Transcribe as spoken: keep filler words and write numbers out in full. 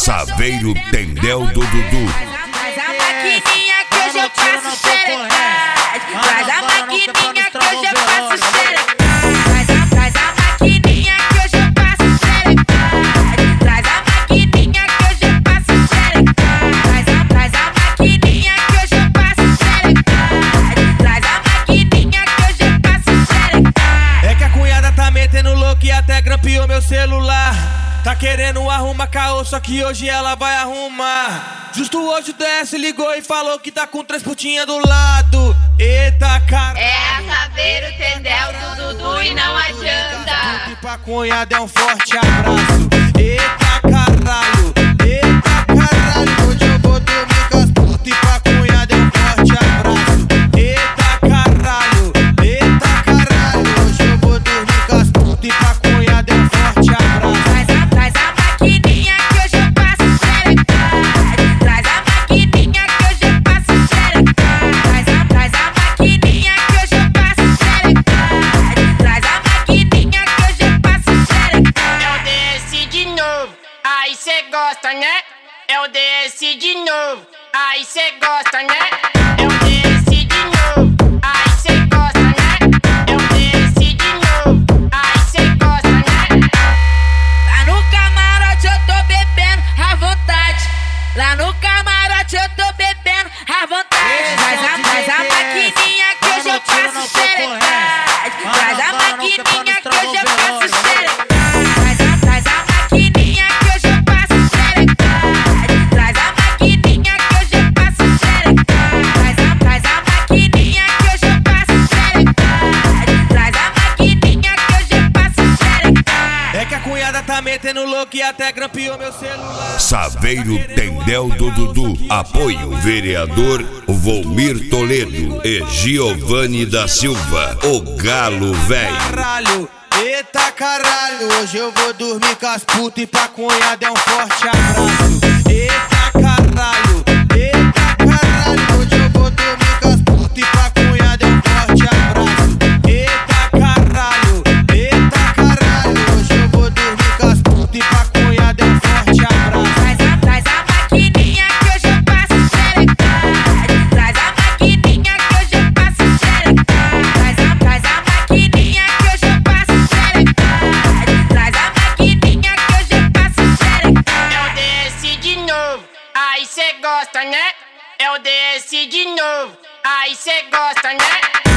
Saveiro Tendel do Dudu. Traz a maquininha que hoje eu faço xerecade. Traz a maquininha que hoje eu faço xerecade. Traz a, traz a maquininha que hoje eu faço xerecade. Traz a maquininha que hoje eu faço xerecade. Traz a, traz a maquininha que hoje eu faço xerecade. Traz a maquininha que hoje eu faço xerecade. É que a cunhada tá metendo louco e até grampeou meu celular. Tá querendo arrumar caô, só que hoje ela vai arrumar. Justo hoje o D S ligou e falou que tá com três putinhas do lado. Eita, cara. É a Saveiro Tendel do Dudu e não adianta. E pra cunhada é um forte abraço. Eita, caralho. Eita, caralho. Hoje eu vou dormir com as putas e pra cunhada é um forte abraço. Eita, caralho. Eita, caralho. Hoje eu vou dormir com as putas e pra cunhada é um forte abraço. Traz a, traz a maquininha que hoje eu faço xerecade. Traz a maquininha que hoje eu faço xerecade. Traz a, traz a maquininha que hoje eu faço xerecade. Traz a maquininha que hoje eu faço xerecade. É o D S de novo, aí cê gosta, né? É o D S de novo, aí cê gosta, né? É o D S de novo, aí cê gosta, né? É o D S de novo, aí cê gosta, né? Lá no camarote eu tô bebendo à vontade. Lá no camarote eu tô bebendo à vontade. Traz a, traz a maquininha que hoje eu faço xerecade. Traz a maquininha que hoje eu faço xerecade. Traz a, traz a maquininha que hoje eu faço xerecade. Traz a maquininha que hoje eu faço xerecade. Traz a, traz a maquininha que hoje eu faço xerecade. Traz a maquininha que hoje eu faço xerecade. É que a cunhada tá metendo louco e até grampeou meu celular. Saveiro Tendel do Dudu. Apoio vereador Volmir Toledo e Giovanni da Silva, o Galo Velho. Caralho, eita caralho. Hoje eu vou dormir com as putas e pra cunhada é um forte abraço. Eita caralho, eita caralho. Hoje eu vou dormir com as putas e pra cunhada é um forte abraço. Eita caralho, eita caralho. Hoje eu vou dormir com as putas e pra cunhada é um forte abraço. Traz a, traz a maquininha que hoje eu faço xerecade. Traz a maquininha que hoje eu faço xerecade. Traz a, traz a maquininha que hoje eu faço xerecade. Traz a maquininha que hoje eu faço xerecade. É o D S de novo, aí cê gosta, né? É o D S de novo, aí cê gosta, né?